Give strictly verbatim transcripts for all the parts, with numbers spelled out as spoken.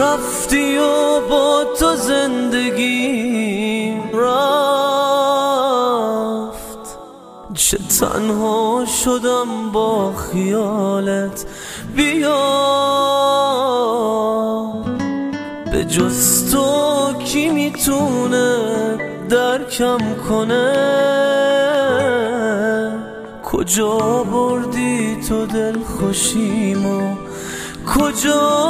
رفتی و با تو زندگیم رفت، چه تنها شدم با خیالت. بیا به جز تو کی میتونه درکم کنه؟ کجا بردی تو دل خوشیمو؟ کجا؟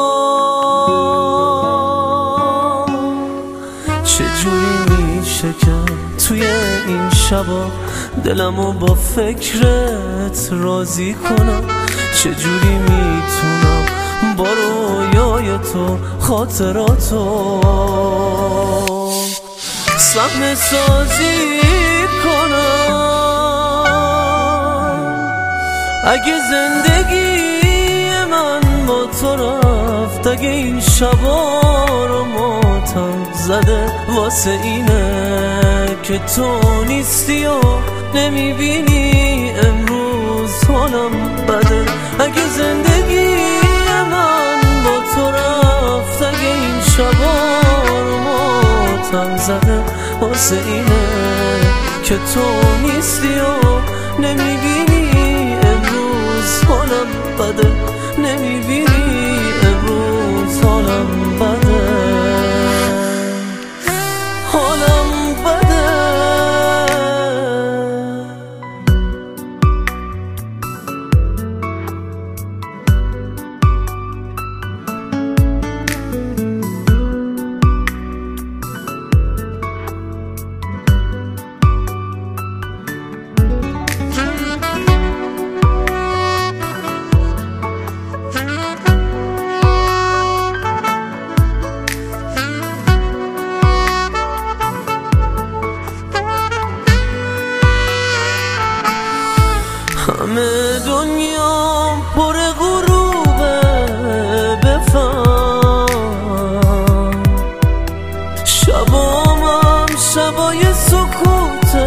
چجوری میشه که توی این شبا دلمو با فکرت راضی کنم؟ چجوری میتونم با رویای تو خاطراتو صحنه سازی کنم؟ اگه زندگی من با تو رفت، اگه این شبا رو ماتم زده واسه اینه که تو نیستی و نمیبینی امروز حالم بده. اگه زندگی من با تو رفت، اگه این شبا رو ماتم زده واسه اینه که تو نیستی و نمیبینی امروز حالم بده، نمیبینی امروز حالم بده، حالم بده. همه دنیا پر غروبه، بفهم شبام هم شبای سکوته.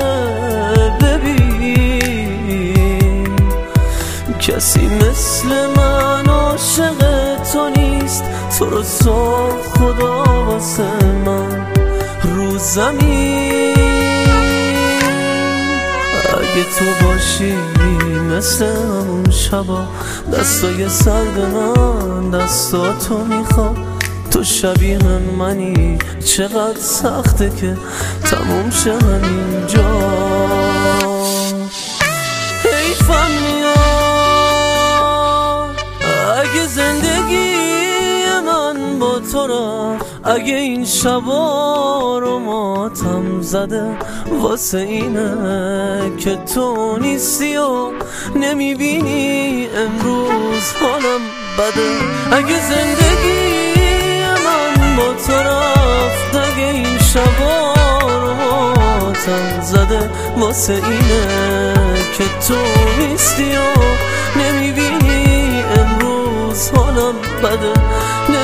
ببین کسی مثل من عاشق تو نیست، تو رو ساخت خدا واسه من رو زمین. اگه تو باشی مثل همون شبا، دستای سرد من دستاتو میخواد. تو شبیه منی، چقدر سخته که تموم شه همینجا. حیفم میاد اگه زندگی من با تو رفت، اگه این شبا رو ماتم زده واسه اینه که تو نیستی و نمیبینی امروز حالم بده. اگه زندگی من با تو رفت، اگه این شبا رو ماتم زده واسه اینه که تو نیستی و نمیبینی امروز حالم بده.